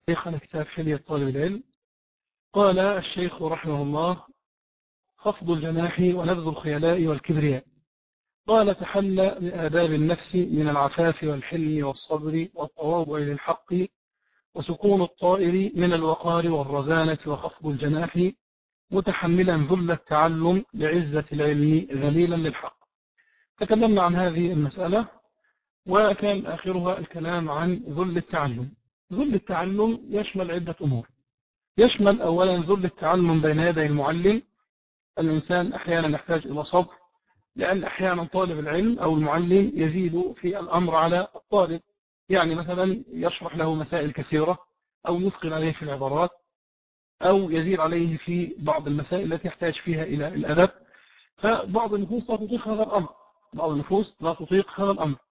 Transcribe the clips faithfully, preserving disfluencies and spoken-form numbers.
الشيخ على كتاب حلية طالب العلم. قال الشيخ رحمه الله: خفض الجناح ونبذ الخيلاء والكبرياء. قال: تحلى بآداب النفس من العفاف والحلم والصبر والتواضع للحق، وسكون الطائر من الوقار والرزانة وخفض الجناح، متحملا ذل التعلم لعزة العلم ذليلا للحق. تكلمنا عن هذه المسألة، وكان آخرها الكلام عن ذل التعلم. ذل التعلم يشمل عدة أمور. يشمل أولا ذل التعلم بين يدي المعلم. الإنسان أحيانا يحتاج إلى صبر، لأن أحيانا طالب العلم أو المعلم يزيد في الأمر على الطالب، يعني مثلا يشرح له مسائل كثيرة، أو يثقل عليه في العبارات، أو يزيد عليه في بعض المسائل التي يحتاج فيها إلى الأدب. فبعض النفوس لا تطيق هذا الأمر بعض النفوس لا تطيق هذا الأمر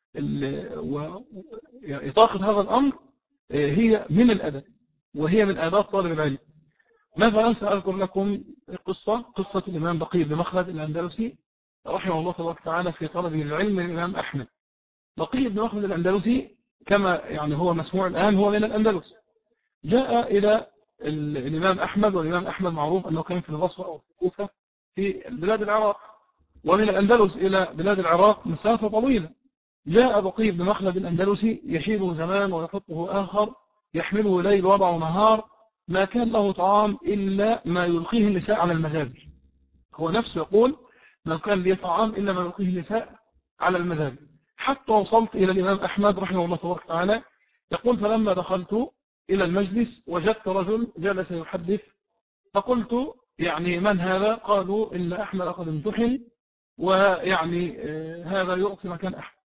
وإطاقة هذا الأمر هي من الأدب، وهي من آداب طالب العلم. مثلا سأذكر لكم قصة قصة الإمام بقي بن مخلد الأندلسي رحمه الله تبارك وتعالى في طلبه للعلم من الإمام أحمد. بقي بن مخلد الأندلسي كما يعني هو مسموع الآن هو من الأندلس. جاء إلى الإمام أحمد، والإمام أحمد معروف أنه كان في البصرة أو في الكوفة في بلاد العراق، ومن الأندلس إلى بلاد العراق مسافة طويلة. جاء بقي بن مخلد الأندلسي يشيله زمان ويحطه آخر، يحمله ليل وضع نهار، ما كان له طعام إلا ما يلقيه النساء على المزابل. هو نفسه يقول: ما كان لي طعام إلا ما يلقيه النساء على المزابل. حتى وصلت إلى الإمام أحمد رحمه الله تبارك وتعالى، يقول: فلما دخلت إلى المجلس وجدت رجل جلس يحدث، فقلت: يعني من هذا؟ قالوا: إن أحمد قد امتحن، ويعني هذا يعطي مكان أحمد.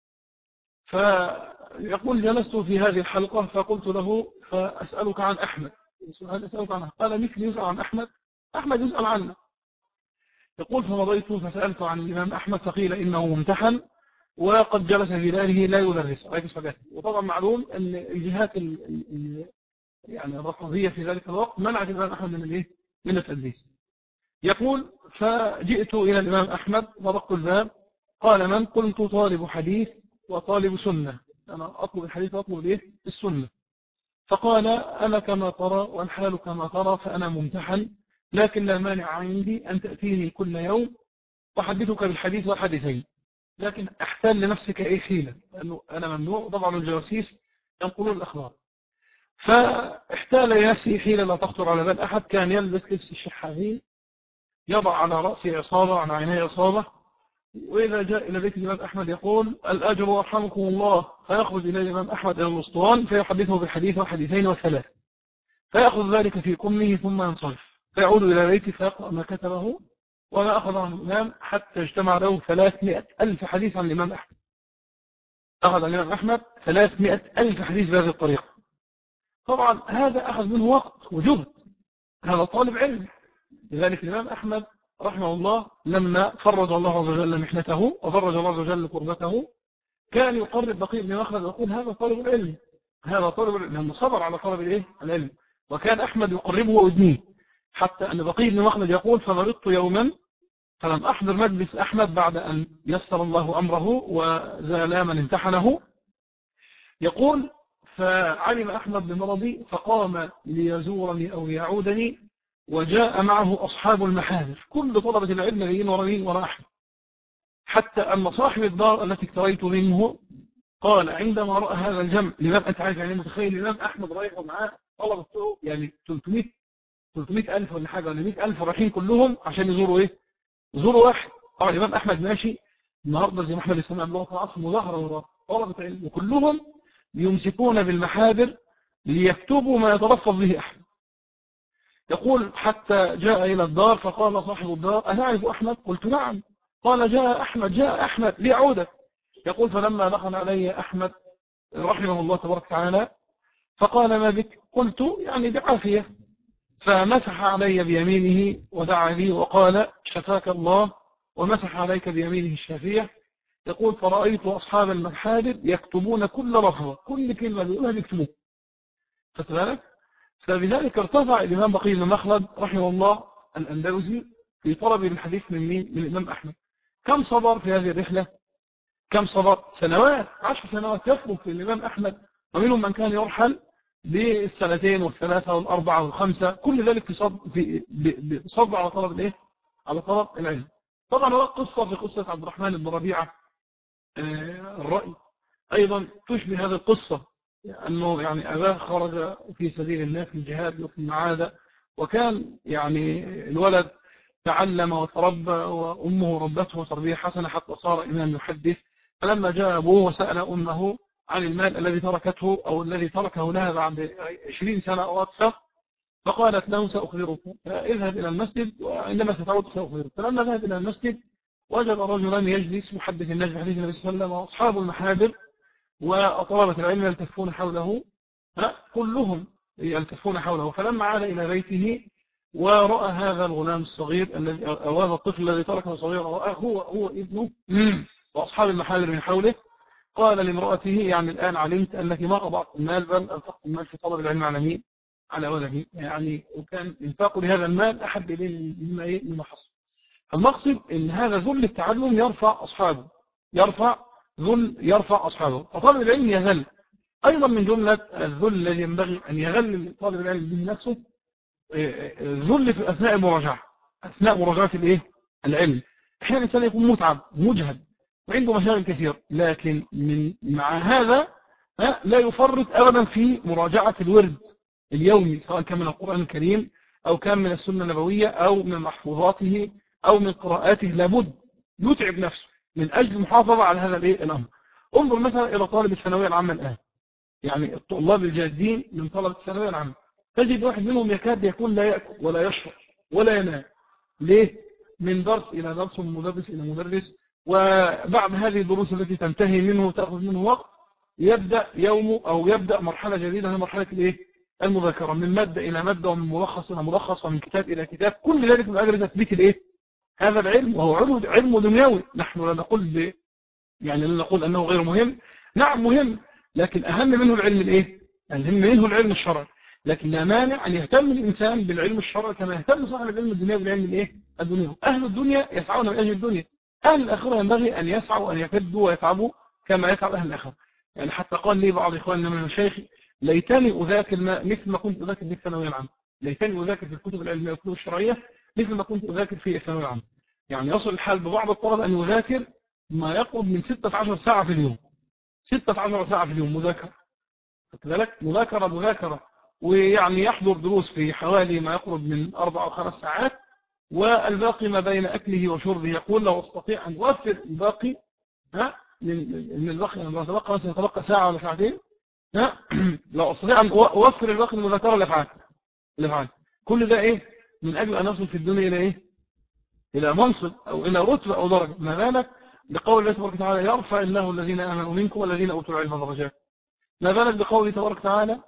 فيقول: جلست في هذه الحلقة فقلت له: فأسألك عن أحمد. سؤال أسألك عنه. قال: مثل يسأل عن أحمد، أحمد يسأل عنه. يقول: فمضيت فسألت عن الإمام أحمد فقيل إنه ممتحن وقد جلس في داره لا يدرس رئيس فجاته. وطبعا معلوم أن الجهات يعني الرفضية في ذلك الوقت منعت الإمام أحمد من الإيه؟ من التدريس. يقول: فجئت إلى الإمام أحمد وضقت الباب. قال: من؟ قلت: طالب حديث وطالب سنة، أنا أطلب الحديث وأطلب الإيه؟ السنة. فقال: أنا كما ترى والحال كما ترى، فأنا ممتحن، لكن لا مانع عندي أن تأتيني كل يوم وحدثك بالحديث والحديثين، لكن احتال لنفسك أي حيلة، لأنه أنا ممنوع طبعا الجواسيس ينقلون الأخبار. فاحتال لنفسه حيلة لا تخطر على بال أحد. كان يلبس لبس الشحاذين، يضع على رأسه عصابة، على عينيه عصابة، وإذا جاء إلى بيت الإمام أحمد يقول: الأجر ورحمكم الله، فيخرج إلى الإمام أحمد إلى الأسطوان فيحدثه بالحديث والحديثين والثلاث، فيأخذ ذلك في كمه ثم ينصرف، فيعود إلى بيته فيقرأ ما كتبه وما أخذ عن الإمام، حتى اجتمع له ثلاثمائة ألف حديث عن الإمام أحمد. أخذ عن الإمام أحمد ثلاثمائة ألف حديث بهذه الطريقة. طبعا هذا أخذ منه وقت وجهد، هذا طالب علم. لذلك الإمام أحمد رحمه الله لما فرج الله عز وجل محنته وفرج الله عز وجل كربته، كان يقرب بقي بن مخلد ويقول: هذا طالب العلم، هذا طالب العلم، لأنه صبر على طلب الايه؟ العلم. وكان أحمد يقربه ويدنيه، حتى أن بقي بن مخلد يقول: فمرضت يوما فلم أحضر مجلس أحمد بعد أن يسر الله أمره وزال من امتحنه. يقول: فعلم أحمد بمرضي فقام ليزورني أو يعودني، وجاء معه أصحاب المحاذر، كل طلبة العلم جايين ورين وراء أحمد، حتى أن صاحب الدار التي اكتريت منه قال عندما رأى هذا الجمع، الإمام أنت عارف يعني متخيل الإمام أحمد رايح ومعاه طلبة يعني ثلاثمائة ألف ولا حاجة ولا مائة ألف رايحين كلهم عشان يزوروا إيه؟ يزوروا واحد. طبعا الإمام أحمد ماشي النهارده زي ما احنا لسه بنعمل في العصر مظاهرة وراء طلبة العلم، وكلهم يمسكون بالمحابر ليكتبوا ما يتلفظ به أحمد. يقول: حتى جاء إلى الدار فقال صاحب الدار: أتعرف أحمد؟ قلت: نعم. قال: جاء أحمد جاء أحمد ليعودك. يقول: فلما دخل علي أحمد رحمه الله تبارك وتعالى فقال: ما بك؟ قلت: يعني بعافية. فمسح علي بيمينه ودعا لي وقال: شفاك الله، ومسح عليك بيمينه الشافية. يقول: فرأيت أصحاب المحابر يكتبون كل لفظة، كل كلمة بيقولها يكتبوها. فتبالك؟ فبذلك ارتفع الإمام بقي بن مخلد رحمه الله الأندلسي في طلب الحديث من مين؟ من الإمام أحمد. كم صبر في هذه الرحلة؟ كم صبر؟ سنوات، عشر سنوات يطلب في الإمام أحمد، ومنهم من كان يرحل بالسنتين والثلاثة والأربعة والخمسة، كل ذلك في صد في بصبر على طلب الايه؟ على طلب العلم. طبعا هو قصة في قصة عبد الرحمن بن ربيعة الرأي أيضا تشبه هذه القصة، أنه يعني أباه خرج في سبيل الله في الجهاد ثم عاد، وكان يعني الولد تعلم وتربى وأمه ربته تربية حسنة حتى صار إمام يحدث. فلما جاء أبوه وسأل أمه عن المال الذي تركته أو الذي تركه لها بعد عشرين سنة أو أكثر، فقالت له سأخبرك، اذهب إلى المسجد وعندما ستعود سأخبرك. فلما ذهب إلى المسجد وجد رجلا يجلس محدث الناس بحديث النبي صلى الله عليه وسلم، وأصحاب المحابر وطلبة العلم يلتفون حوله، كلهم يلتفون حوله. فلما عاد إلى بيته ورأى هذا الغلام الصغير الذي أو هذا الطفل الذي تركه صغيرا هو هو ابنه وأصحاب المحابر من حوله، قال لامرأته يعني الآن علمت أنك ما أضعت المال بل أنفقت المال في طلب العلم على مين؟ على ولدي. يعني وكان انفاق لهذا المال أحب إليه مما إيه مما حصل. المقصد أن هذا ذل التعلم يرفع أصحابه، يرفع ذل يرفع أصحابه. فطالب العلم يذل أيضا من جملة الذل الذي ينبغي أن يغل طالب العلم به نفسه، ذل في أثناء المراجعة، أثناء مراجعة الإيه؟ العلم. أحيانا الإنسان يكون متعب مجهد وعنده مشاغل كثير، لكن من مع هذا لا يفرط أبدا في مراجعة الورد اليومي، سواء كان من القرآن الكريم أو كان من السنة النبوية أو من محفوظاته أو من قراءاته. لابد يتعب نفسه من أجل المحافظة على هذا الإيه الأمر. انظر مثلا إلى طالب الثانوية العامة الآن، يعني الطلاب الجادين من طلبة الثانوية العامة، تجد واحد منهم يكاد يكون لا يأكل ولا يشرب ولا ينام. ليه؟ من درس إلى درس ومن مدرس إلى مدرس، وبعد هذه الدروس التي تنتهي منه وتأخذ منه وقت يبدأ يومه أو يبدأ مرحلة جديدة، هي مرحلة الإيه؟ المذاكرة، من مادة إلى مادة ومن ملخص إلى ملخص ومن كتاب إلى كتاب، كل ذلك من أجل تثبيت الإيه؟ هذا العلم، وهو علم دنيوي. نحن لا نقول ب... يعني لا نقول أنه غير مهم، نعم مهم، لكن أهم منه العلم الإيه؟ أهم منه العلم الشرعي. لكن لا مانع أن يهتم الإنسان بالعلم الشرعي كما يهتم صاحب العلم الدنيوي بالعلم الإيه؟ الدنيوي. أهل الدنيا يسعون من أجل الدنيا، أهل الآخرة ينبغي أن يسعوا وأن يكدوا ويتعبوا كما يتعب أهل الآخرة. يعني حتى قال لي بعض إخواننا من المشايخ ليتني أذاكر ما مثل ما كنت أذاكر في الثانوية العامة، ليتني أذاكر في الكتب العلمية والكتب الشرعية مثل ما كنت أذاكر في الثانوية العامة. يعني يصل الحال ببعض الطلبة أن يذاكر ما يقرب من ستة عشر ساعة في اليوم، ستة عشر ساعة في اليوم مذاكرة، فكذلك مذاكرة مذاكرة ويعني يحضر دروس في حوالي ما يقرب من أربع أو خمس ساعات، والباقي ما بين أكله وشربه. يقول لو استطيع أن أوفر الباقي ها من الباقي، لما يتبقى مثلا يتبقى ساعة ولا ساعتين، ها لو استطيع أن أوفر الباقي من المذاكرة لأفعال لأفعال كل ده إيه؟ من أجل أن نصل في الدنيا إلى إيه؟ إلى منصب أو إلى رتبة أو درجة. ما بالك بقول الله تبارك وتعالى يرفع الله الذين آمنوا منكم والذين أوتوا العلم درجات. ما بالك بقوله تبارك وتعالى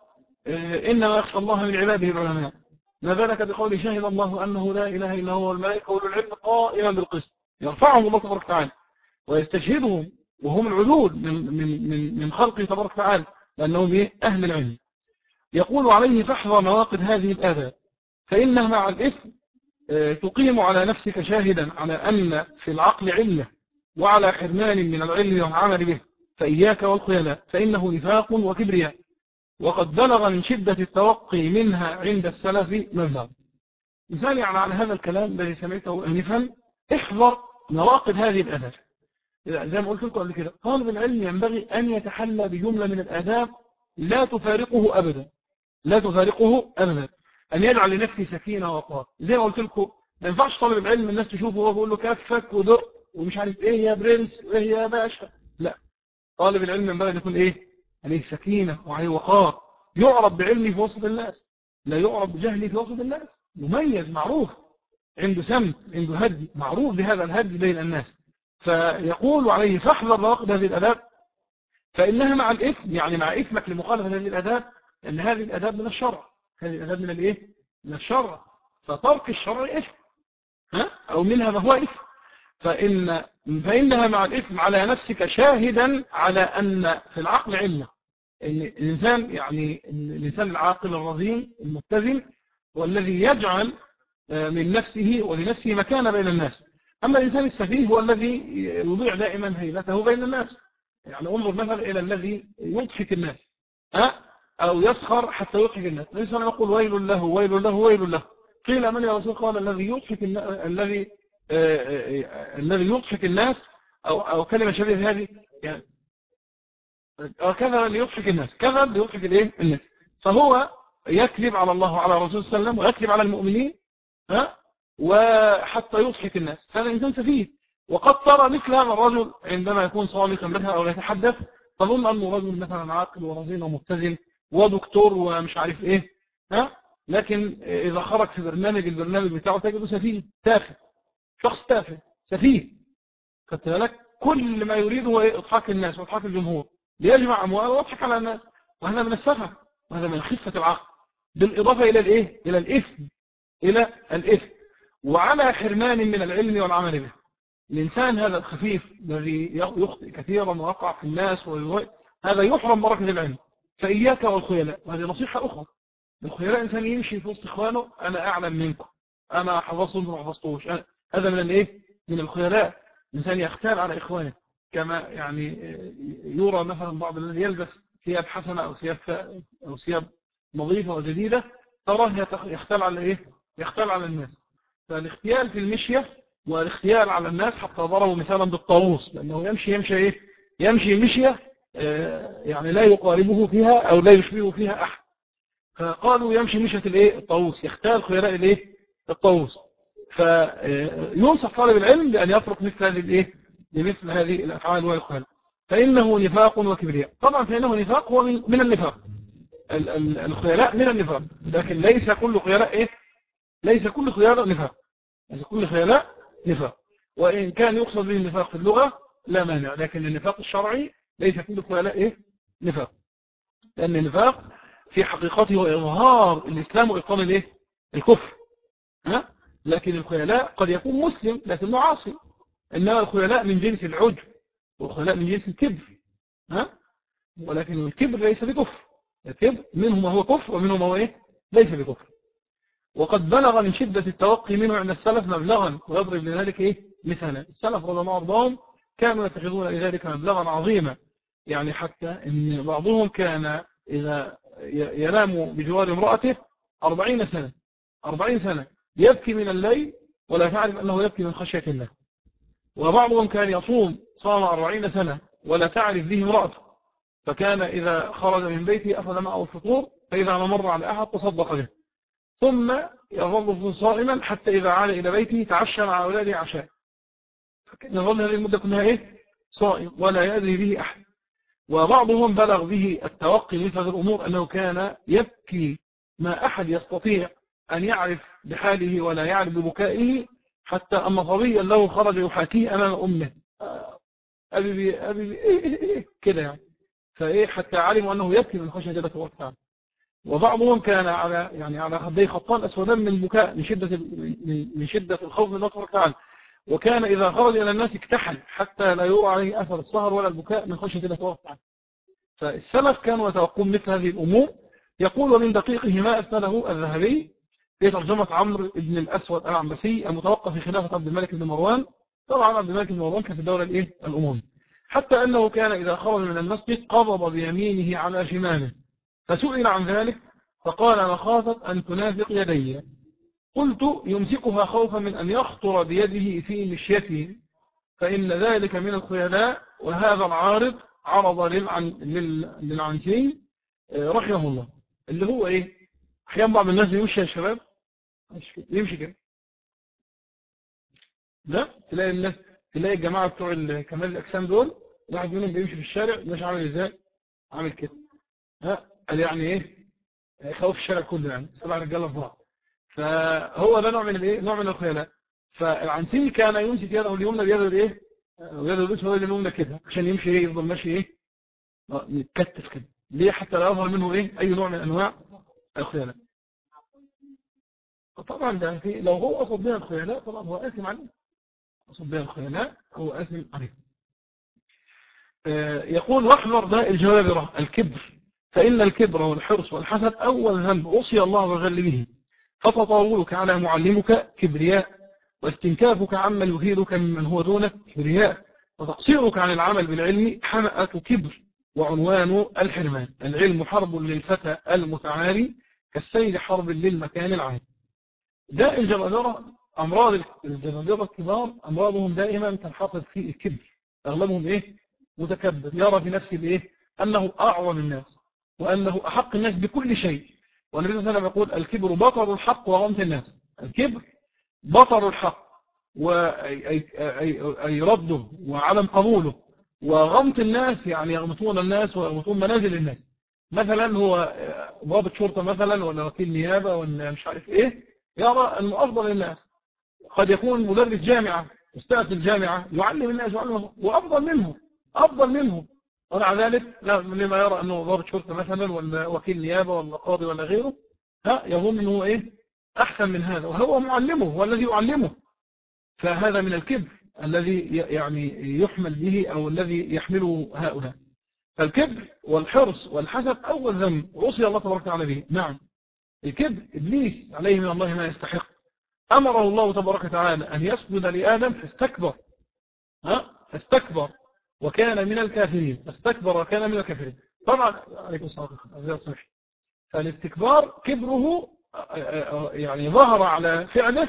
إنما يخشى الله من عباده العلماء. ما بالك بقوله شهد الله أنه لا إله إلا هو والملائكة أولو العلم قائما بالقسط. يرفعهم الله تبارك وتعالى ويستشهدهم وهم العدول من من من من خلقه تبارك وتعالى لأنهم إيه؟ أهل العلم. يقول عليه فاحذر نواقض هذه الآداب فإنها مع الإثم تقيم على نفسك شاهدا على أن في العقل علة وعلى حرمان من العلم والعمل به، فإياك والخيلاء فإنه نفاق وكبرياء، وقد بلغ من شدة التوقي منها عند السلف مبلغ. مثال يعني على هذا الكلام الذي سمعته آنفا، احذر نواقض هذه الآداب. زي ما قلت لكم قبل كده، طالب العلم ينبغي أن يتحلى بجملة من الآداب لا تفارقه أبدا، لا تفارقه أبدا، أن يجعل لنفسه سكينة وقار. زي ما قلت لكم ما ينفعش طالب العلم الناس تشوفه وهو بيقول له كفك ودق ومش عارف إيه يا برنس وإيه يا باشا، لا، طالب العلم ينبغي أن يكون إيه؟ عليه سكينة وعليه وقار، يعرف بعلمه في وسط الناس، لا يعرف بجهله في وسط الناس، مميز معروف، عنده سمت، عنده هدي، معروف بهذا الهدي بين الناس. فيقول عليه فاحذر نواقض هذه الآداب فإنها مع الإثم، يعني مع إثمك لمخالفة هذه الآداب، أن هذه الآداب من الشرع، هذه الآداب من الإيه؟ من الشرع، فترك الشرع إثم، ها؟ أو منها ما هو إثم، فإن فإنها مع الإثم على نفسك شاهدا على أن في العقل علة. إن الإنسان يعني الإنسان العاقل الرزين المتزن والذي يجعل من نفسه ولنفسه مكانة بين الناس. أما الإنسان السفيه هو الذي يضيع دائما هيبته بين الناس. يعني انظر مثلا إلى الذي يضحك الناس، أه؟ أو يسخر حتى يضحك الناس. النبي صلى الله عليه وسلم يقول ويل له ويل له ويل له. قيل من يا رسول الله؟ قال الذي يضحك الذي الذي يضحك الناس، أو أو كلمة شبيهة هذه يعني، أو كذا ليضحك الناس، كذا ليضحك الايه الناس. فهو يكذب على الله وعلى الرسول صلى الله عليه وسلم، ويكذب على المؤمنين، ها، وحتى يضحك الناس. هذا إنسان سفيه. وقد ترى مثل هذا الرجل عندما يكون صامتا مثلا أو يتحدث تظن أنه رجل مثلا عاقل ورزين ومتزن ودكتور ومش عارف إيه، ها، لكن إذا خرج في برنامج البرنامج بتاعه تجده سفيه تافه، شخص تافه سفيه. خدت بالك؟ كل ما يريد هو إضحاك الناس وإضحاك الجمهور ليجمع أموال ويضحك على الناس، وهذا من السفه وهذا من خفة العقل، بالإضافة إلى الإيه؟ إلى الإثم، إلى الإثم، وعلى حرمان من العلم والعمل به. الإنسان هذا الخفيف الذي يخطئ كثيرا ويقع في الناس هذا يحرم بركة العلم. فإياك والخيلاء، وهذه نصيحة أخرى. الخيلاء إنسان يمشي في وسط إخوانه أنا أعلم منكم، أنا حفظتم وما حفظتوش، هذا من الإيه؟ من الخيلاء. الإنسان يختال على إخوانه، كما يعني يرى مثلا بعض الذي يلبس ثياب حسنة أو ثياب أو ثياب نظيفة وجديدة تراه يختال على إيه؟ يختال على الناس. فالاختيال في المشية والاختيال على الناس، حتى ضربوا مثالا بالطاووس، لأنه يمشي يمشي إيه؟ يمشي مشية يعني لا يقاربه فيها أو لا يشبهه فيها أحد، فقالوا يمشي مشية الإيه؟ الطاووس، يختال خيلاء الإيه؟ الطاووس. فينصح طالب العلم بأن يترك مثل هذه الإيه؟ لمثل هذه الأفعال والخيلاء، فإنه نفاق وكبرياء. طبعا فإنه نفاق هو من, من النفاق، الخيلاء من النفاق، لكن ليس كل خيلاء إيه؟ ليس كل خيلاء نفاق، ليس كل خيلاء نفاق، وإن كان يقصد به النفاق في اللغة لا مانع، لكن النفاق الشرعي ليس كل خيلاء إيه؟ نفاق، لأن النفاق في حقيقته هو إظهار الإسلام وإبطال الإيه؟ الكفر، ها؟ لكن الخيلاء قد يكون مسلم لكنه عاصي، إنما الخيلاء من جنس العجب، والخيلاء من جنس الكبر، ها؟ ولكن الكبر ليس بكفر، الكبر منه ما هو كفر ومنه ما هو إيه؟ ليس بكفر. وقد بلغ من شدة التوقي منه عند السلف مبلغا، ويضرب لذلك إيه؟ مثلا السلف رضي الله عنهم كانوا يتخذون لذلك مبلغا عظيما، يعني حتى إن بعضهم كان إذا ينام بجوار امرأته أربعين سنة أربعين سنة يبكي من الليل ولا تعرف أنه يبكي من خشية الله، وبعضهم كان يصوم صام أربعين سنة ولا تعرف به امرأته، فكان إذا خرج من بيته أخذ معه الفطور، فإذا مر على أحد تصدق به، ثم يظل صائما حتى إذا عاد إلى بيته تعشى مع أولاده عشاء، فكان يظل هذه المدة كلها إيه؟ صائم ولا يدري به أحد. وبعضهم بلغ به التوقي مثل هذه الأمور أنه كان يبكي ما أحد يستطيع أن يعرف بحاله ولا يعرف ببكائه، حتى أن صبيا له خرج يحاكيه أمام أمه، أبي بي أبي بي إيه إيه إيه كده يعني، فإيه حتى علموا أنه يبكي من خشية الله وقتها. وبعضهم كان على يعني على خديه خطان أسودان من البكاء من شدة من شدة الخوف من الله تعالى، وكان إذا خرج إلى الناس اكتحل حتى لا يرى عليه أثر السهر ولا البكاء من خشية الله تعالى. فالسلف كانوا يتوقون مثل هذه الأمور. يقول ومن دقيقه ما أسنده الذهبي في ترجمة عمرو بن الأسود العنبسي المتوقع في خلافة عبد الملك بن مروان. طبعا عبد الملك بن مروان كان في الدولة الإيه؟ الأموية. حتى أنه كان إذا خرج من المسجد قبض بيمينه على شماله، فسئل عن ذلك فقال مخافة أن تنافق يدي. قلت يمسكها خوفا من أن يخطر بيده في مشيته، فإن ذلك من الخيلاء. وهذا العارض عرض للعن... لل... للعنسي رحمه الله، اللي هو إيه؟ أحيانا بعض الناس بيمشي يا شباب يمشي كده، لا تلاقي الناس، تلاقي الجماعة بتوع كمال الأجسام دول واحد منهم بيمشي في الشارع مش عامل إزاي؟ عامل كده، ها قال يعني إيه؟ خوف الشارع كله يعني سبع رجاله في بعض. فهو ده نوع من الايه؟ نوع من الخيلاء. فالعنسي كان يمسك يده اليمنى بيده الايه؟ ويده اليسرى بيده اليمنى كده عشان يمشي ايه؟ يفضل ماشي ايه؟ متكتف كده. ليه؟ حتى لا يظهر منه ايه؟ اي نوع من انواع الخيلاء. طبعا ده في لو هو قصد بها الخيلاء طبعا هو آثم عليه. قصد بها الخيلاء هو آثم عليه. آه يقول واحذر داء الجوابرة الكبر، فإن الكبر والحرص والحسد أول ذنب أوصي الله عز وجل به، فتطاولك على معلمك كبرياء، واستنكافك عما يفيدك ممن هو دونك كبرياء، وتقصيرك عن العمل بالعلم حمأة كبر، وعنوان الحرمان. العلم حرب للفتى المتعالي كالسيل حرب للمكان العالي. ده الجبابرة، أمراض الجبابرة الكبار أمراضهم دائما تنحصر في الكبر. أغلبهم إيه؟ متكبر، يرى في نفسه بإيه؟ أنه أعظم الناس وأنه أحق الناس بكل شيء. والنبي صلى الله عليه وسلم يقول الكبر بطر الحق وغمط الناس. الكبر بطر الحق وأي رده وعدم قبوله، وغمط الناس يعني يغمطون الناس ويغمطون منازل الناس. مثلا هو ضابط شرطة مثلا ولا وكيل نيابة ولا مش عارف إيه، يرى أنه أفضل الناس. قد يكون مدرس جامعة أستاذ الجامعة يعلم الناس ويعلمهم وأفضل منهم أفضل منهم ومع ذلك لما يرى أنه ضابط شرطة مثلا ولا وكيل نيابة ولا قاضي ولا غيره، ها يظن أنه إيه أحسن من هذا وهو معلمه هو الذي يعلمه. فهذا من الكبر الذي يعني يحمل به أو الذي يحمله هؤلاء. فالكبر والحرص والحسد أول ذنب عصي الله تبارك وتعالى به. نعم الكبر إبليس عليه من الله ما يستحق، أمره الله تبارك وتعالى أن يسجد لآدم فاستكبر ها فاستكبر وكان من الكافرين. فاستكبر وكان من الكافرين. طبعا عليكم السلام عزيزي الصالح. فالاستكبار كبره يعني ظهر على فعله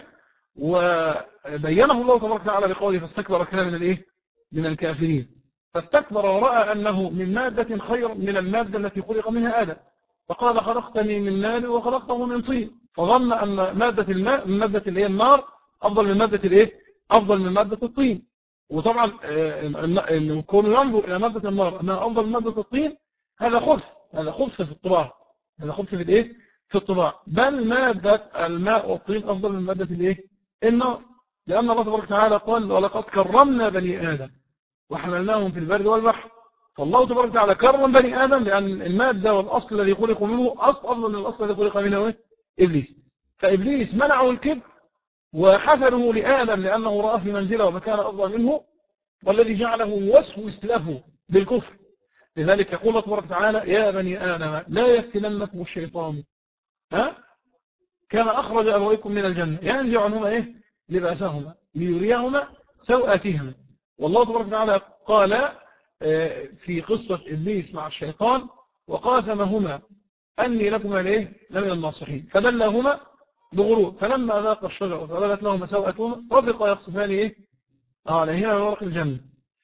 وبينه الله تبارك وتعالى بقوله فاستكبر وكان من الايه من الكافرين. فاستكبر ورأى أنه من مادة خير من المادة التي خلق منها آدم، فقال خلقتني من نار وخلقته من طين. فظن أن مادة الماء من مادة اللي هي النار أفضل من مادة الايه أفضل من مادة الطين. وطبعا كون ينظر إلى مادة النار أنها أفضل من مادة الطين هذا خبث هذا خبث في الطباع هذا خبث في الايه في الطباع. بل مادة الماء والطين أفضل من مادة الايه النار، لأن الله تبارك وتعالى قال ولقد كرمنا بني آدم وحملناهم في البر والبحر. فالله تبارك وتعالى كرم بني آدم لأن المادة والأصل الذي خلقوا منه أصل أفضل من الأصل الذي خلق منه إبليس. فإبليس منعه الكبر وحسده لآدم لأنه رأى في منزله ومكان أفضل منه، والذي جعله يوسوس له بالكفر. لذلك يقول الله تبارك وتعالى يا بني آدم لا يفتننكم الشيطان ها كما أخرج أبويكم من الجنة ينزع عنهما إيه لباسهما ليريهما سوءاتهما. والله تبارك وتعالى قال في قصة إبليس مع الشيطان وقاسمهما أني لكما ليه لمن الناصحين فدلهما بغرور فلما ذاق الشجرة فبدت لهما سوءاتهما طفقا يقصفان إيه عليهما من ورق الجنة.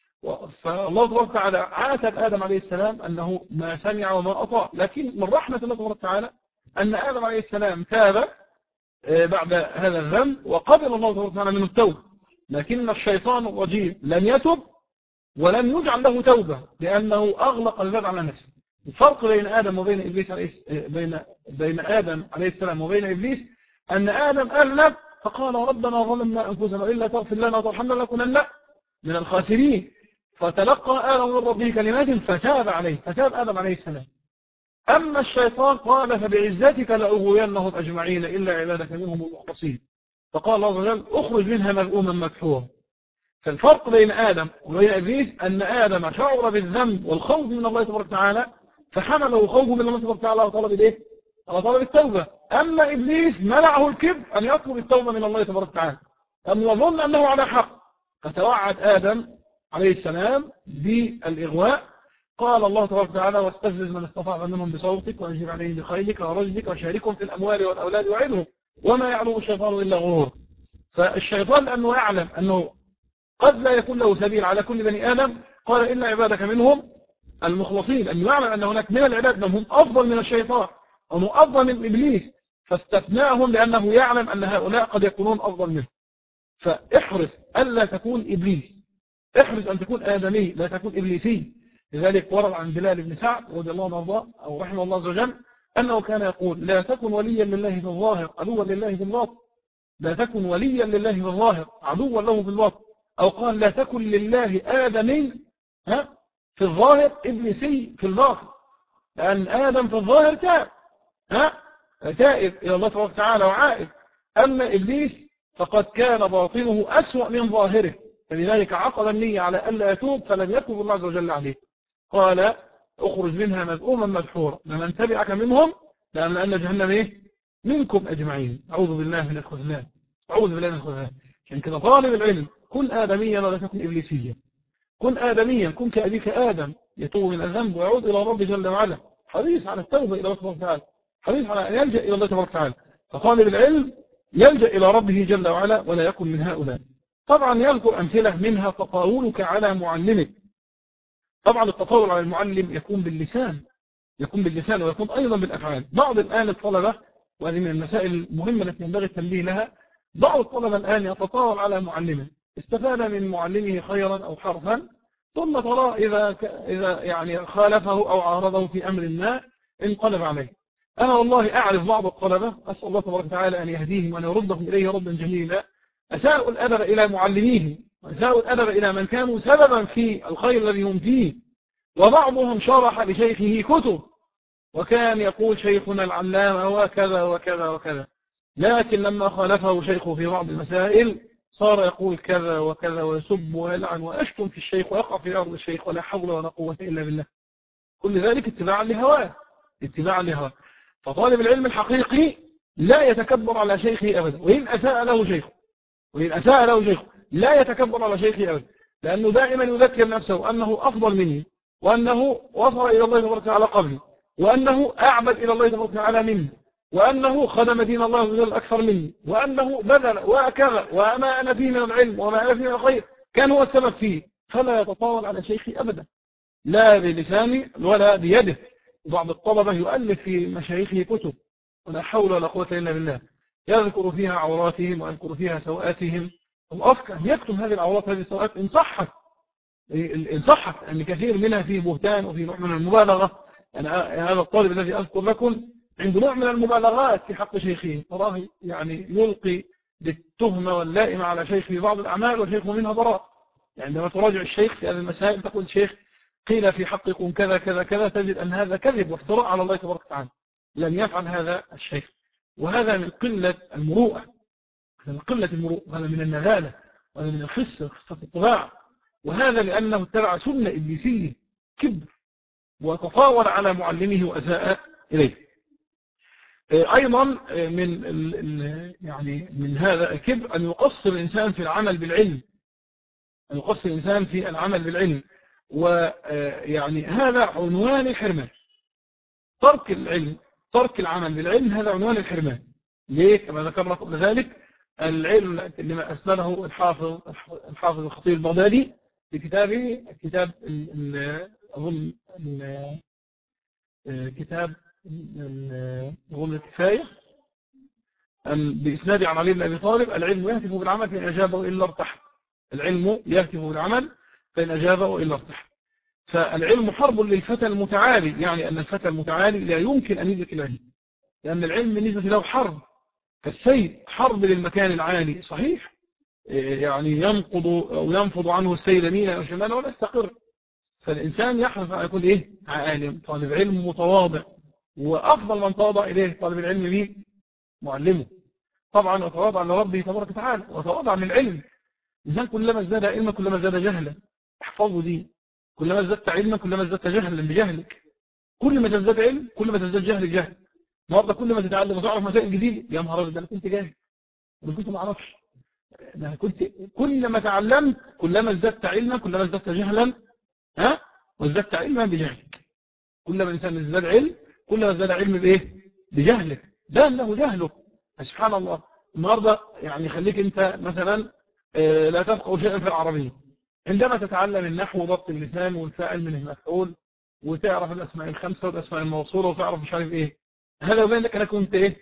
فالله تبارك وتعالى عاتب آدم عليه السلام أنه ما سمع وما أطاع، لكن من رحمة الله تبارك وتعالى أن آدم عليه السلام تاب بعد هذا الذنب وقبل الله تبارك وتعالى منه التوبة. لكن الشيطان الرجيم لم يتب ولم يجعل له توبة لأنه أغلق الباب على نفسه. الفرق بين آدم وبين إبليس عليه بين بين آدم عليه السلام وبين إبليس أن آدم أذنب فقال ربنا ظلمنا أنفسنا إلا تغفر لنا وترحمنا لنكونن من الخاسرين. فتلقى آدم من ربه كلمات فتاب عليه فتاب آدم عليه السلام. أما الشيطان قال فبعزتك لأغوينهم أجمعين إلا عبادك منهم المخلصين. فقال الله عز وجل اخرج منها مذءوما مدحورا. فالفرق بين آدم وبين إبليس أن آدم شعر بالذنب والخوف من الله تبارك وتعالى فحمله خوفه من الله تبارك وتعالى وطلب الايه؟ وطلب التوبة. أما إبليس منعه الكبر أن يطلب التوبة من الله تبارك وتعالى أن يظن أنه على حق. فتوعد آدم عليه السلام بالإغواء. قال الله تبارك وتعالى واستفزز من استطاع منهم بصوتك وانزل عليهم بخيلك ورجلك وشاركهم في الأموال والأولاد وعدهم وما يعلم الشيطان إلا غرور. فالشيطان لأنه يعلم أنه قد لا يكون له سبيل على كل بني آدم قال إلا عبادك منهم المخلصين. أنه يعلم أن هناك من العباد من هم أفضل من الشيطان وهم أفضل من إبليس فاستثناهم لأنه يعلم أن هؤلاء قد يكونون أفضل منه. فاحرص ألا تكون إبليس، احرص أن تكون آدمي لا تكون إبليسي. لذلك ورد عن بلال بن سعد رضي الله عنه أو رحمه الله عز وجل أنه كان يقول لا تكن وليا لله في الظاهر عدوا لله في الباطن. لا تكن وليا لله في الظاهر عدوا له في الباطن. أو قال لا تكن لله آدمي ها في الظاهر إبليسي في الباطن. لأن آدم في الظاهر تائب ها تائب إلى الله تبارك وتعالى وعائد. أما إبليس فقد كان باطنه أسوأ من ظاهره فلذلك عقد النية على ألا يتوب فلم يتوب الله عز وجل عليه. قال اخرج منها مذءوما مدحورا لمن تبعك منهم لأن أن جهنم إيه منكم أجمعين. أعوذ بالله من الخذلان أعوذ بالله من الخذلان. عشان كده طالب العلم كن آدميا ولا تكن إبليسيا. كن آدميا كن كأبيك آدم يتوب من الذنب ويعود إلى ربه جل وعلا، حريص على التوبة إلى الله تبارك وتعالى، حريص على أن يلجأ إلى الله تبارك وتعالى. فطالب العلم يلجأ إلى ربه جل وعلا ولا يكن من هؤلاء. طبعا يذكر أمثلة منها تطاولك على معلمك. طبعا التطاول على المعلم يكون باللسان، يكون باللسان ويكون أيضا بالأفعال. بعض الآن الطلبة، وهذه من المسائل المهمة التي ينبغي التنبيه لها، بعض الطلبة الآن يتطاول على معلمه، استفاد من معلمه خيرا أو حرفا، ثم ترى إذا إذا يعني خالفه أو عارضه في أمر ما انقلب عليه. أنا والله أعرف بعض الطلبة، أسأل الله تبارك وتعالى أن يهديهم وأن يردهم إليه ردا جميلا، أساءوا الأدب إلى معلميهم وأساءوا الأدب إلى من كانوا سببا في الخير الذي هم فيه. وبعضهم شرح لشيخه كتب وكان يقول شيخنا العلامة وكذا وكذا وكذا، لكن لما خالفه شيخه في بعض المسائل صار يقول كذا وكذا ويسب ويلعن ويشتم في الشيخ ويقع في أرض الشيخ ولا حول ولا قوة إلا بالله. كل ذلك اتباعا لهواه، اتباعا لهواه. فطالب العلم الحقيقي لا يتكبر على شيخه أبدا، وإن أساء له شيخه وإن أساء له شيخه لا يتكبر على شيخه أبدا، لأنه دائما يذكر نفسه أنه أفضل مني، وأنه وصل إلى الله تبارك وتعالى قبلي، وأنه أعبد إلى الله تبارك وتعالى مني، وأنه خدم دين الله عز وجل أكثر مني، وأنه بذل وكذا، وما أنا فيه من العلم وما أنا فيه من الخير كان هو السبب فيه. فلا يتطاول على شيخي أبدا، لا بلسانه ولا بيده. بعض الطلبة يؤلف في مشايخه كتب ولا حول ولا قوة إلا بالله، يذكر فيها عوراتهم ويذكر فيها سوءاتهم. الأصل أن يكتب هذه العورات هذه السوءات إن صحت، إن صحت، أن كثير منها فيه بهتان وفيه نوع من المبالغة. يعني هذا الطالب الذي أذكر لكم عنده نوع من المبالغات في حق شيخه، تراه يعني يلقي بالتهمة واللائمة على شيخه في بعض الأعمال وشيخه منها براء. يعني عندما تراجع الشيخ في هذه المسائل تقول شيخ قيل في حقكم كذا كذا كذا، تجد أن هذا كذب وافتراء على الله تبارك وتعالى. لم يفعل هذا الشيخ، وهذا من قلة المروءة، هذا من قلة المروءة، وهذا من النذالة، وهذا من الخسة، خسة الطباع. وهذا لأنه اتبع سنة إبليسية، كبر وتطاول على معلمه وأساء إليه. أيضا من يعني من هذا الكبر أن يقصر الإنسان في العمل بالعلم، أن يقصر الإنسان في العمل بالعلم، ويعني هذا عنوان الحرمان. ترك العلم، ترك العمل بالعلم، هذا عنوان الحرمان. ليه؟ كما ذكرنا قبل ذلك، العلم لما أسمله الحافظ الحافظ الخطيب البغدادي في كتابه كتاب أظن كتاب أظن الكفاية بإسناد عن علي بن أبي طالب: العلم يهتف بالعمل فإن أجابه إلا ارتاح. العلم يهتف بالعمل فإن أجابه إلا ارتاح. فالعلم حرب للفتى المتعالي، يعني أن الفتى المتعالي لا يمكن أن يدرك العلم، لأن العلم بالنسبة له حرب كالسيل، حرب للمكان العالي. صحيح يعني ينقض أو ينفض عنه السيل يمينا وشمالا ولا يستقر. فالإنسان يحرص على يكون إيه؟ عالم، طالب علم متواضع، وأفضل من تواضع إليه طالب العلم مين؟ معلمه. طبعا وتواضع لربه تبارك وتعالى، وتواضع للعلم. الإنسان كلما ازداد علما كلما ازداد جهلا. احفظوا دي، كلما ازددت علما كلما ازددت جهلا بجهلك. كل ما تزداد علم كل ما تزداد جهل بجهل. النهارده كل ما تتعلم وتعرف مسائل جديده، يا نهار ابيض انا كنت جاهل، انا كنت ما اعرفش، انا كنت كل ما تعلمت كلما ازددت علما كلما ازددت جهلا، ها، وازددت علما بجهلك. كل ما الانسان ازداد علم كل ما ازداد علم بايه؟ بجهلك. ده له جهله. سبحان الله. النهارده يعني خليك انت مثلا لا تفقه شيئا في العربيه، عندما تتعلم النحو وضبط اللسان والفاعل من المفعول وتعرف الاسماء الخمسه والاسماء الموصوله وتعرف مش عارف ايه، هذا يبين لك انك كنت ايه؟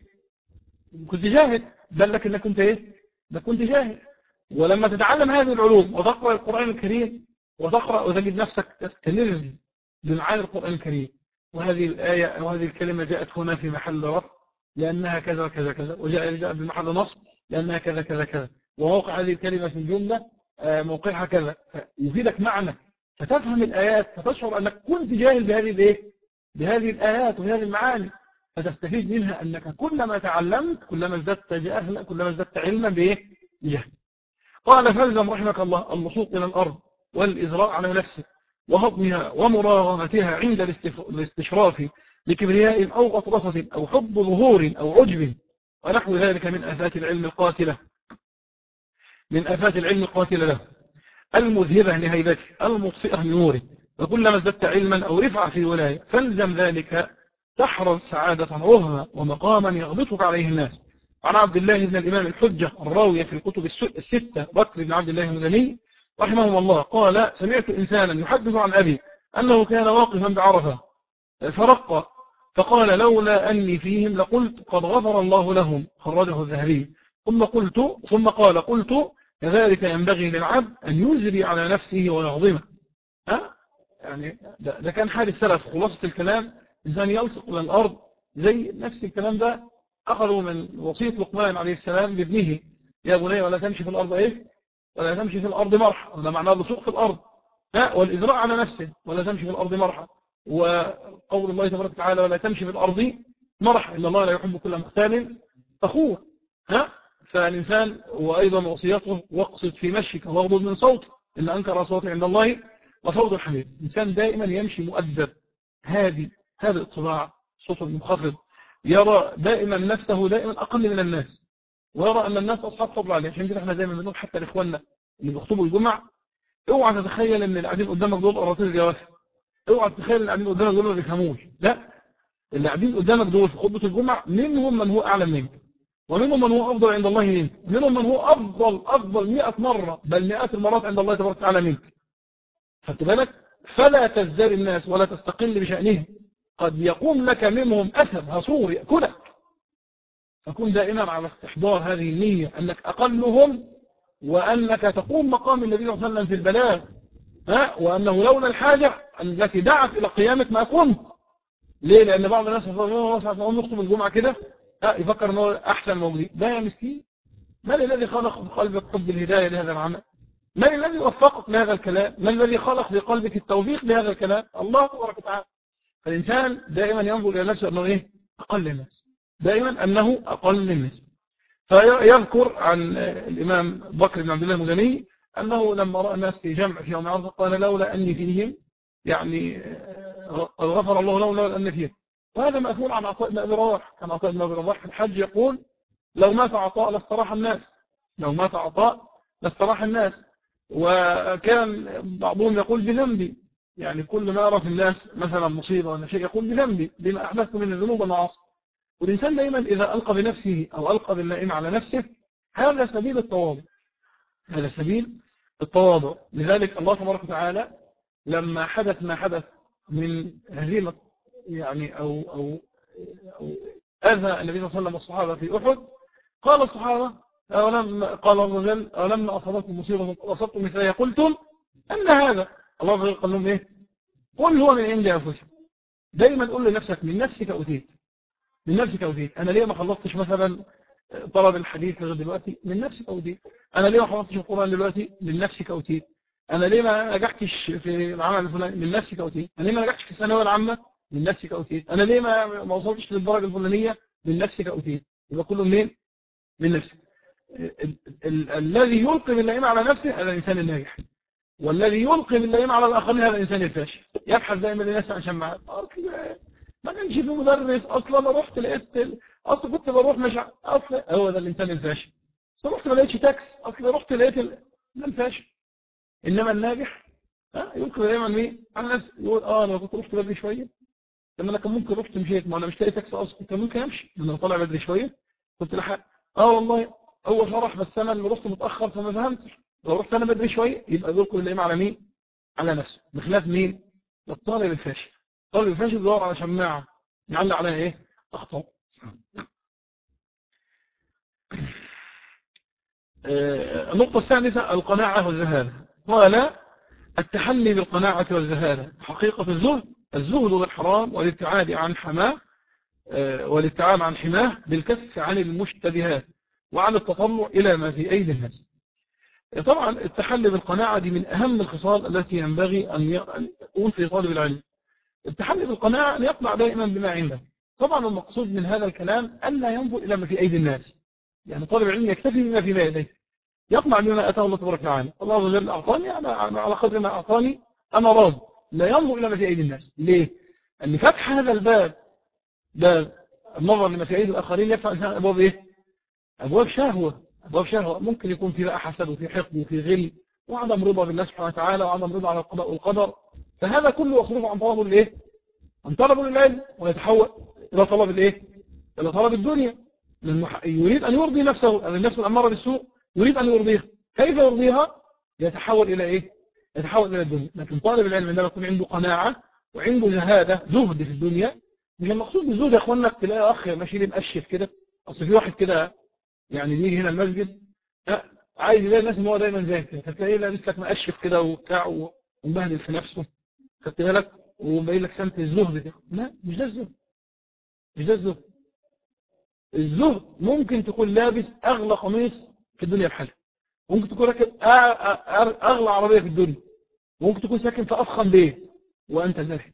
كنت جاهل. بل لك انك كنت ايه؟ ده كنت جاهل. ولما تتعلم هذه العلوم وتقرأ القرآن الكريم وتقرأ وتجد نفسك تستلذ بمعاني القرآن الكريم، وهذه الآية وهذه الكلمة جاءت هنا في محل رفع لأنها كذا كذا كذا، وجاء جاء بمحل نصب لأنها كذا كذا كذا، وموقع هذه الكلمة في الجملة موقعها كذا، فيفيدك معنى، فتفهم الآيات فتشعر أنك كنت جاهل بهذه الإيه؟ بهذه الآيات وهذه المعاني، فتستفيد منها أنك كلما تعلمت كلما ازددت جهلا كلما ازددت علما بإيه؟ بجهل. قال: فالزم رحمك الله اللصوق إلى الأرض والإزراء على نفسه وهضمها ومراغمتها عند الاستشراف لكبرياء أو غطرسة أو حب ظهور أو عجب ونحو ذلك من آفات العلم القاتلة من آفات العلم القاتلة له، المذهبة لهيبته، المطفئة لنوره، وكلما ازددت علما أو رفعة في الولاية فالزم ذلك تحرز سعادة عظمى ومقاما يغبطك عليه الناس. عن عبد الله بن الإمام الحجة الراوية في الكتب الستة بكر بن عبد الله المزني رحمه الله قال سمعت إنسانا يحدث عن أبي أنه كان واقفا بعرفة فرق فقال لولا أني فيهم لقلت قد غفر الله لهم، خرجه الذهبي. ثم قلت ثم قال قلت كذلك ينبغي للعبد أن يزري على نفسه ويعظمه. ها يعني ده, ده كان حال السلف. خلاصة الكلام إنسان يلصق إلى الأرض زي نفس الكلام ده أخذوا من وصية لقمان عليه السلام لابنه يا بني ولا تمشي في الأرض إيه ولا تمشي في الأرض مرحا، ولا معناه لصوق في الأرض ها والإزراء على نفسه ولا تمشي في الأرض مرحا، وقول الله تبارك وتعالى ولا تمشي في الأرض مرحا إن الله لا يحب كل مختال فخور. ها فالإنسان وأيضا وصيته واقصد في مشيك واغضض من صوتك إن أنكر أصوات عند الله وصوت الحميد. الإنسان دائما يمشي مؤدب هادي هذا الطباع صوت المنخفض، يرى دائما نفسه دائما أقل من الناس ويرى أن الناس أصحاب فضل عليه. عشان كده احنا دائما بنقول حتى لإخواننا اللي بيخطبوا الجمعة اوعى تتخيل ان اللي قاعدين قدامك دول قراطيس جوافه، اوعى تتخيل اللي قاعدين قدامك دول ما بيفهموش، لا اللي قاعدين قدامك دول في خطبه الجمعه منهم من هو اعلم منك ومنهم من هو افضل عند الله منك ومنهم من هو افضل افضل مئة مره بل مئات المرات عند الله تبارك وتعالى منك. خدت بالك؟ فلا تزدري الناس ولا تستقل بشأنهم، قد يقوم لك منهم اسد هصور ياكلك. فكن دائما على استحضار هذه النيه انك اقلهم وأنك تقوم مقام النبي صلى الله عليه وسلم في البلاغ، ها وأنه لولا الحاجة التي دعت إلى قيامك ما كنت. ليه؟ لأن بعض الناس يقوم يخطب الجمعة كده يفكر أنه أحسن موجود. ده يا مسكين، من الذي خلق في قلبك حب الهداية لهذا العمل؟ من الذي وفقك لهذا الكلام؟ من الذي خلق في قلبك التوفيق لهذا الكلام؟ الله تبارك وتعالى. فالإنسان دائما ينظر إلى نفسه أنه إيه؟ أقل الناس، دائما أنه أقل الناس. فيذكر عن الإمام بكر بن عبد الله المزني أنه لما رأى الناس في جمع في يوم عرفة قال لولا أني فيهم يعني غفر الله لولا أني فيهم. وهذا مأثور عن عطاء بن أبي رواح. كان عطاء بن أبي رواح في الحج يقول لو مات عطاء لاستراح الناس، لو مات عطاء لاستراح الناس. وكان بعضهم يقول بذنبي، يعني كل ما يرى في الناس مثلا مصيبة ولا شيء يقول بذنبي بما أحدثت من الذنوب والمعاصي. والإنسان دائما إذا ألقى بنفسه أو ألقى باللائم على نفسه هذا سبيل التواضع، هذا سبيل التواضع. لذلك الله تبارك وتعالى لما حدث ما حدث من هزيمة يعني أو, أو, أو أذى النبي صلى الله عليه وسلم والصحابة في أحد قال الصحابة أولم قال الله عز وجل أولم أصابتكم مصيبة أصبتم مثلها قلتم أن هذا. الله عز وجل قال لهم إيه؟ قل هو من عند أنفسكم. دائما قل لنفسك من نفسك أوتيت، من نفسك أوديت. أنا ليه ما خلصتش مثلا طلب الحديث لغاية دلوقتي؟ من نفسك أوديت. أنا ليه ما خلصتش القرآن دلوقتي؟ من نفسك أوديت. أنا ليه ما نجحتش في العمل الفلاني؟ من نفسك أوديت. أنا ليه ما نجحتش في الثانوية العامة؟ من نفسك أوديت. أنا ليه ما ما وصلتش للدرجة الفلانية؟ من نفسك أوديت. يبقى كله منين؟ من نفسك. الذي يلقي باللئيم على نفسه هذا الإنسان الناجح، والذي يلقي باللئيم على الآخرين هذا الإنسان الفاشل. يبحث دائما لنفسه عن شماعات. أصل ما كانش في مدرس، اصلا انا رحت لقيت اصل كنت بروح مش اصل هو ده الانسان الفاشل. اصل رحت ما لقيتش تاكس، اصل رحت لقيت ال... ده الفاشل. انما الناجح ها يمكن دايما مين على نفسه يقول اه انا كنت رحت بدري شويه، لما انا كان ممكن رحت مشيت، ما انا مش لاقي تاكس اصلا كنت ممكن امشي، انا طالع بدري شويه كنت لحق. اه والله هو شرح بس انا اللي رحت متاخر فما فهمتش. لو رحت انا بدري شويه يبقى دول كلهم على مين؟ على نفسه، بخلاف مين؟ الطالب الفاشل. الطالب الفاشل بيدور على شماعه يعلق عليها ايه؟ اخطاء. النقطة الثالثة القناعة والزهادة. قال التحلي بالقناعة والزهادة حقيقة الزهد، الزهد بالحرام والابتعاد عن حماه والابتعاد عن حماه بالكف عن المشتبهات وعن التطلع إلى ما في أيدي الناس. طبعا التحلي بالقناعة دي من أهم الخصال التي ينبغي أن تكون في طالب العلم. التحلي بالقناعة أن يطلع دائما بما عنده. طبعا المقصود من هذا الكلام ألا ينظر إلى ما في أيدي الناس، يعني طالب العلم يكتفي بما في يديه، يطلع بما أتاه الله تبارك وتعالى. الله عز وجل أعطاني أنا على قدر ما أعطاني أنا راضي، لا ينظر إلى ما في أيدي الناس. ليه؟ أن فتح هذا الباب باب النظر لما في أيدي الآخرين يفتح إنسان أبواب إيه؟ أبواب شهوة، أبواب شهوة ممكن يكون في بقى حسد وفي حقد وفي غل وعدم رضا بالله سبحانه وتعالى وعدم رضا على القضاء والقدر فهذا كله يصرف عن طلب الايه؟ عن طلب العلم، ويتحول الى طلب الايه؟ الى طلب الدنيا. يريد ان يرضي نفسه، النفس الاماره بالسوء يريد ان يرضيها، كيف يرضيها؟ يتحول الى ايه؟ يتحول الى الدنيا. لكن طالب العلم عندما يكون عنده قناعه وعنده زهاده، زهد في الدنيا. مش المقصود بالزهد يا اخوانا تلاقي اخ ماشي لي مقشف كده. اصل في واحد كده يعني بيجي هنا المسجد عايز يلاقي الناس ان هو دايما زي كده، فتلاقيه لابس لك مقشف كده وبتاع ومبهدل في نفسه، خدت بالك، ومبين لك سمت الزهد كده. لا، مش ده الزهد، مش ده الزهد. الزهد ممكن تكون لابس اغلى قميص في الدنيا بحالها، ممكن تكون راكب اغلى عربيه في الدنيا، ممكن تكون ساكن في افخم بيت وانت زاهد.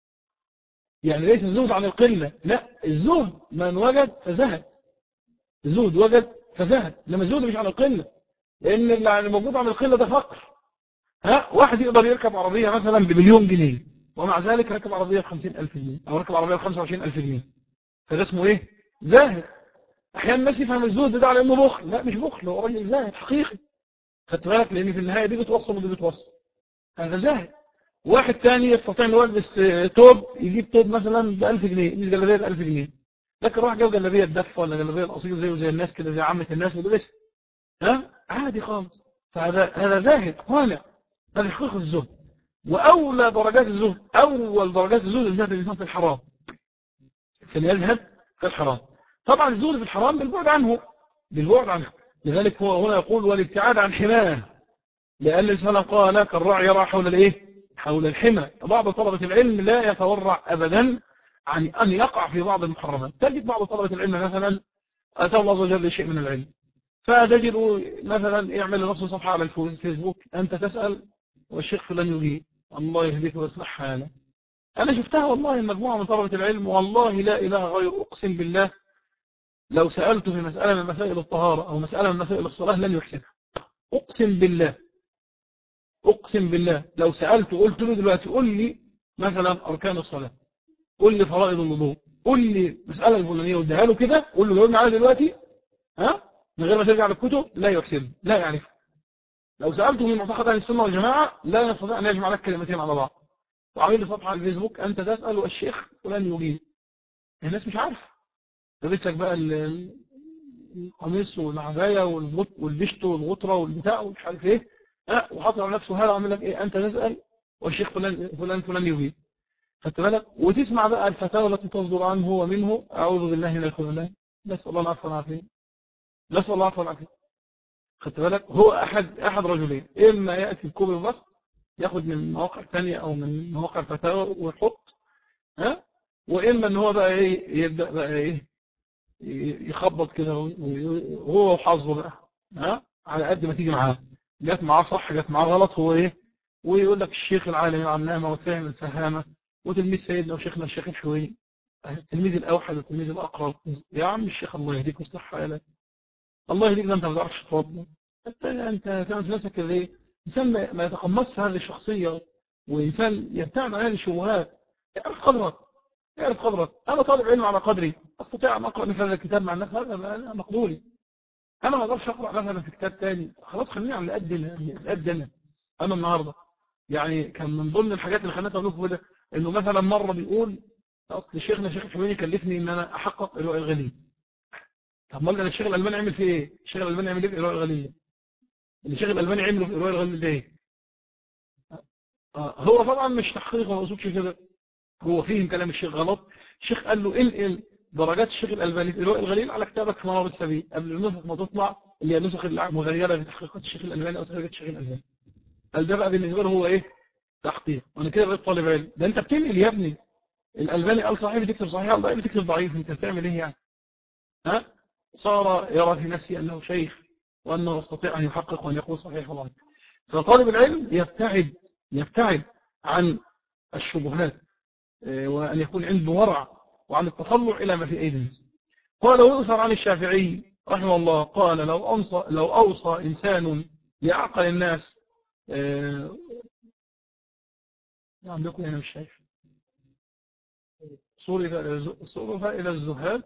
يعني ليس الزهد عن القله، لا، الزهد من وجد فزهد. الزهد وجد فزهد، لما الزهد مش عن القله، لان اللي موجود عن القله ده فقر. ها، واحد يقدر يركب عربيه مثلا بمليون جنيه، ومع ذلك ركب عربيه ب خمسين ألف جنيه او ركب عربيه ب خمسة وعشرين ألف جنيه، فده اسمه ايه؟ زاهد. احيانا الناس يفهم الزهد ده على انه بخل، لا مش بخل، هو راجل زاهد حقيقي. خدت بالك، لان في النهايه دي بتوصل ودي بتوصل، هذا زاهد. واحد تاني يستطيع انه يلبس توب، يجيب توب مثلا ب ألف جنيه، مش جلابيه ب ألف جنيه، لكن راح جاب جلابيه الدفه ولا جلابيه الاصيل زيه زي الناس كده، زي عامه الناس ولبس، ها، عادي خالص. فهذا هذا زاهد قانع. هذا حقيقه الزهد. واولى درجات الزهد، اول درجات الزهد زهد الانسان في الحرام، فليزهد في الحرام. طبعا الزهد في الحرام بالبعد عنه، بالبعد عنه. لذلك هو هنا يقول والابتعاد عن حماه، لأن الإنسان قال كالراعي يرعى حول الايه؟ حول الحمى. بعض طلبة العلم لا يتورع أبدا عن أن يقع في بعض المحرمات. تجد بعض طلبة العلم مثلا أتى الله عز وجل شيء من العلم، فتجد مثلا يعمل لنفسه صفحة على الفيسبوك، أنت تسأل والشيخ فلان يجيب، الله يهديك ويصلح حاله. أنا شفتها والله مجموعة من طلبة العلم، والله لا إله غير، أقسم بالله لو سألته في مسألة من مسائل الطهارة أو مسألة من مسائل الصلاة لن يحسنها، أقسم بالله. أقسم بالله لو سألته قلت له دلوقتي قل لي مثلا أركان الصلاة، قل لي فرائض الوضوء، قل لي مسألة الفلانية واديها له كده، قول له جاوبني عليها دلوقتي، ها، من غير ما ترجع للكتب، لا يحسن، لا يعرف. لو سألته من معتقد أهل السنة والجماعة لا يستطيع أن يجمع لك كلمتين على بعض. وعامل لي صفحة على الفيسبوك أنت تسأل والشيخ فلان يجيب. الناس مش عارفة، لابس لك بقى القميص والعباية والبشت والغطرة والبتاع ومش عارف ايه، ها، وحاطط على نفسه هذا، عامل لك ايه؟ انت تسأل والشيخ فلان فلان فلان يجيب. خدت بالك، وتسمع بقى الفتاوى التي تصدر عنه ومنه، اعوذ بالله من الخذلان، نسأل الله العفو والعافية، نسأل الله العفو والعافية. خدت بالك، هو احد احد رجلين، اما ياتي بكوب البسط ياخد من مواقع ثانيه او من مواقع الفتاوى ويحط، ها، واما ان هو بقى ايه، يبدا بقى ايه، يخبط كده وهو وحظه بقى، ها، على قد ما تيجي معاه، جت معاه صح جت معاه غلط، هو ايه، ويقول لك الشيخ العالم العلامه وفاهم الفهامه وتلميذ سيدنا وشيخنا الشيخ الحويني، التلميذ الاوحد والتلميذ الاقرب. يا عم الشيخ الله يهديك ويصلح حالك، الله يهديك، ده انت ما تعرفش تتوضا، انت انت تعمل في نفسك كده ليه؟ انسان ما يتقمصش هذه الشخصيه، وانسان يبتعد عن هذه الشبهات. يعرف قدرك، يعرف قدرك. انا طالب علم على قدري، استطيع ان اقرا مثل هذا الكتاب مع الناس، هذا مقبولي. انا ما اقدرش اقرا مثلا في كتاب ثاني، خلاص خليني على قدنا، قدنا. انا النهارده يعني كان من ضمن الحاجات اللي خلتني اقول كده انه مثلا مره بيقول اصل شيخنا شيخ الحلواني كلفني ان انا احقق الواء الغليل. طب ما الشيخ الالباني عمل فيه ايه؟ الشيخ الالباني عمل ايه في الواء الغليل؟ اللي الشيخ الالباني عمله في الواء الغليل ده ايه؟ آه، هو طبعا مش تحقيق، ما اقصدش كده، هو فهم كلام الشيخ غلط. الشيخ قال له انقل درجات الشيخ الألباني في الرواء الغليل على كتابك في منار السبيل قبل النسخ ما تطلع، اللي هي النسخ المغيرة في تحقيقات الشيخ الألباني أو تحقيقات الشيخ الألباني. قال ده بقى بالنسبة له هو إيه؟ تحقيق. وأنا كده بقيت طالب علم، ده أنت بتنقل يا ابني. الألباني قال صحيح بتكتب صحيح، ضعيف بتكتب ضعيف، أنت بتعمل إيه يعني؟ ها؟ صار يرى في نفسه أنه شيخ وأنه يستطيع أن يحقق وأن يقول صحيح وضعيف. فطالب العلم يبتعد يبتعد عن الشبهات، وأن يكون عنده ورع وعن التطلع إلى ما في أيدي الناس. قال ويؤثر عن الشافعي رحمه الله قال لو أوصى, لو أوصى إنسان لأعقل الناس، عندكم هنا مش شايف، صرف إلى الزهاد،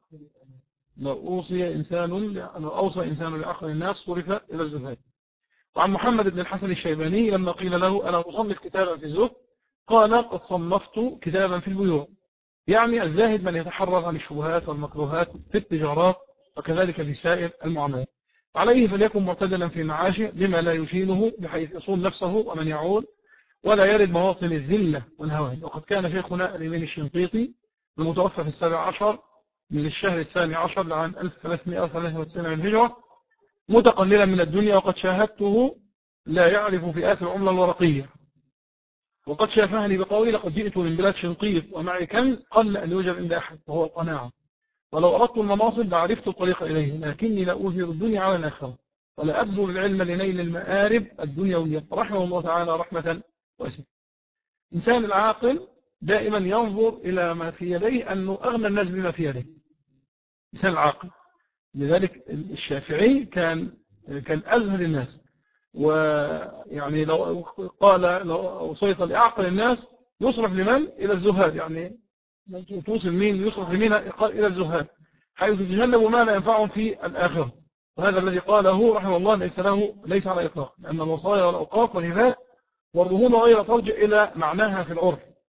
لو أوصي إنسان لو أوصى إنسان لأعقل الناس صرف إلى الزهاد. وعن محمد بن الحسن الشيباني لما قيل له أنا أصنف كتابا في الزهد قال قد صنفت كتابا في البيوع، يعني الزاهد من يتحرر عن الشبهات والمكروهات في التجارات وكذلك في سائر المعاملات. عليه فليكن معتدلا في معاشه بما لا يشينه بحيث يصون نفسه ومن يعول ولا يرد مواطن الذلة والهوان. وقد كان شيخنا الإمام الشنقيطي المتوفى في السابع عشر من الشهر الثاني عشر لعام ألف وثلاثمائة وثلاثة وتسعين من الهجرة متقللا من الدنيا، وقد شاهدته لا يعرف فئات العملة الورقية، وقد شافهني بقولي لقد جئت من بلاد شنقيط ومعي كنز قل أن يوجد عند أحد وهو القناعة، ولو أردت المناصب لعرفت الطريق إليه، لكني لا أوثر الدنيا على الآخرة ولا أبذل العلم لنيل المآرب الدنيوية. رحمه الله تعالى رحمة واسعة. إنسان العاقل دائما ينظر إلى ما في يديه أنه أغنى الناس بما في يديه، إنسان العاقل. لذلك الشافعي كان كان أزهد الناس، ويعني لو قال لو أوصيت لأعقل الناس يصرف لمن؟ إلى الزهاد، يعني توصل مين يصرف لمين؟ إلى الزهاد حيث يتجنبوا ما لا ينفعهم في الآخرة. وهذا الذي قاله رحمه الله ليس له ليس على إطلاق، لأن الوصايا والأوقاف والهبات والرهون غير ترجع إلى معناها في العرف.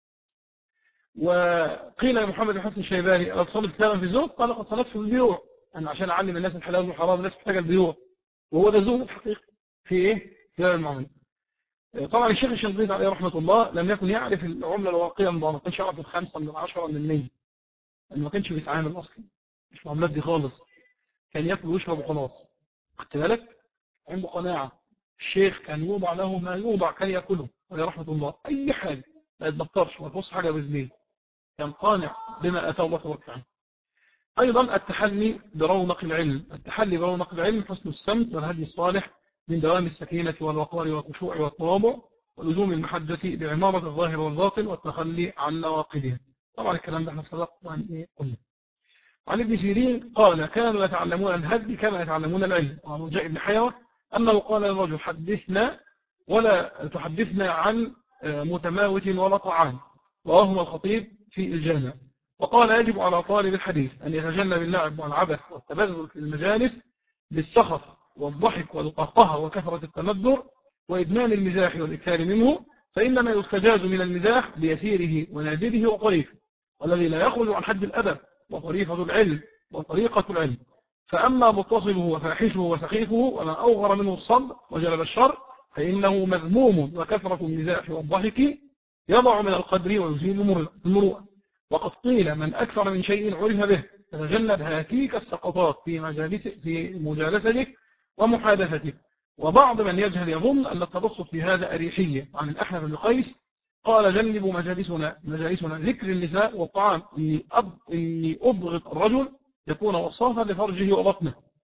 وقيل لمحمد بن حسن الشيباني أنا تصنف كتابا في الزهد؟ قال قد صنفت في البيوع، أنا عشان أعلم الناس الحلال والحرام الناس محتاجة البيوع، وهو ده زهد الحقيقي في إيه؟ في المعاملة. طبعا الشيخ الشنقيطي عليه رحمة الله لم يكن يعرف العملة الورقية من بعض، ما كانش يعرف الخمسة من العشرة من المية، لأنه ما كانش بيتعامل أصلا مش معاملات دي خالص، كان يأكل ويشرب وخلاص. خدت بالك؟ عنده قناعة. الشيخ كان يوضع له ما يوضع كان يأكله عليه رحمة الله، أي حاجة ما يتبطرش ما تبص حاجة بالليل، كان قانع بما أتاه الله تبارك وتعالى. أيضا التحلي برونق العلم، التحلي برونق العلم حسن السمت والهدي الصالح من دوام السكينة والوقار والخشوع والتواضع ولزوم المحجة بعمارة الظاهر والباطن والتخلي عن نواقضها. طبعا الكلام ده احنا سبق وعن ايه قلنا. عن ابن سيرين قال كانوا يتعلمون الهدي كما يتعلمون العلم. وعن رجاء بن حيوة أنه قال للرجل حدثنا ولا تحدثنا عن متماوت ولا طعام، وهو الخطيب في الجامع. وقال يجب على طالب الحديث أن يتجنب اللعب والعبث والتبذل في المجالس بالسخف والضحك والقهقه وكثرة التندر وإدمان المزاح والإكثار منه، فإنما يستجاز من المزاح بيسيره ونادره وطريفه، والذي لا يخرج عن حد الأدب وطريقة العلم وطريقة العلم. فأما متصبه وفاحشه وسخيفه وما أوغر منه الصد وجلب الشر فإنه مذموم، وكثرة المزاح والضحك يضع من القدر ويزيل المروءة. وقد قيل من أكثر من شيء عرف به فتجنب هاتيك السقطات في مجالس في مجالستك ومحادثتك. وبعض من يجهل يظن أن التبسط في هذا أريحية. عن الأحنف بن قيس قال جنبوا مجالسنا مجالسنا ذكر النساء والطعام، إني, أب إني أبغض الرجل يكون وصافا لفرجه وبطنه.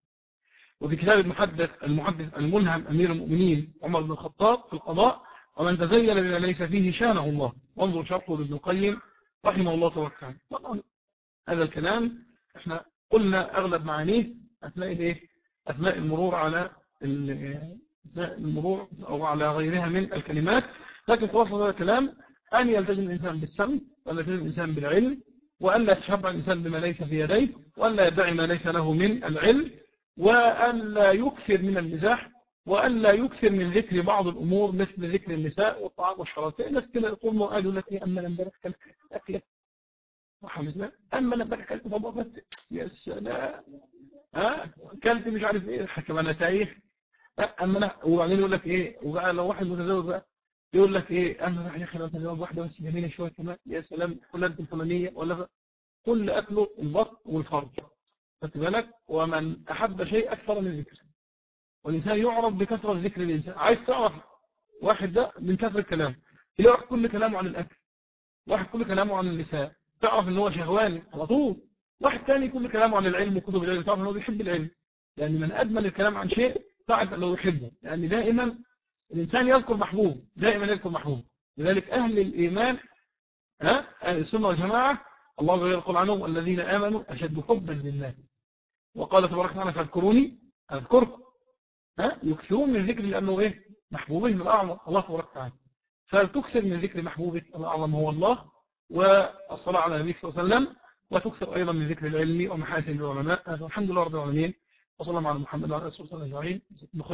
وفي كتاب المحدث المحدث الملهم أمير المؤمنين عمر بن الخطاب في القضاء ومن تزين بما ليس فيه شانه الله، وانظر شرحه لابن القيم رحمه الله تبارك وتعالى. هذا الكلام احنا قلنا أغلب معانيه أثناء الايه أثناء المرور على المرور أو على غيرها من الكلمات. لكن خلاصة هذا الكلام أن يلتزم الإنسان بالسمع، وأن يلتزم الإنسان بالعلم، وأن لا يتشبع الإنسان بما ليس في يديه، وأن لا يدعي ما ليس له من العلم، وأن لا يكثر من المزاح، وأن لا يكثر من ذكر بعض الأمور مثل ذكر النساء والطعام والشراب. الناس كده يقول ما قالوا لك إيه أما أنا امبارح كلت أكلة وحمزنا أما أنا امبارح كلت فضفت يا سلام ها كلت مش عارف إيه حكم أنا تايه أما أنا. وبعدين يقول لك إيه وبقى لو واحد متزوج بقى يقول لك إيه أنا راح يا أخي لو متزوج واحدة بس جميلة شوية كمان يا سلام كلها أنت الفلانية ولا كل أكله البطن والفرج. خدت بالك؟ ومن أحب شيء أكثر من ذكر، والإنسان يعرف بكثرة ذكر الإنسان. عايز تعرف واحد ده من كثرة الكلام، يعرف كل كلامه عن الأكل، واحد كل كلامه عن النساء تعرف ان هو شهواني على طول، واحد ثاني كل كلامه عن العلم وكتب العلم تعرف ان هو بيحب العلم، لأن من أدمن الكلام عن شيء تعرف أنه يحبه، لأن يعني دائما الإنسان يذكر محبوب، دائما يذكر محبوب. لذلك أهل الإيمان ها أهل السنة والجماعة الله عز وجل يقول عنهم الذين آمنوا أشد حبا لله، وقال تبارك وتعالى فاذكروني أذكركم. ها يكثرون من ذكر لأنه إيه محبوبهم الأعظم الله تبارك وتعالى، فلتكثر من ذكر محبوبك الأعظم هو الله، والصلاة على النبي صلى الله عليه وسلم، وتكثر أيضا من ذكر العلم ومحاسن العلماء. الحمد لله رب العالمين، وصلى الله على محمد وعلى آله وصحبه أجمعين.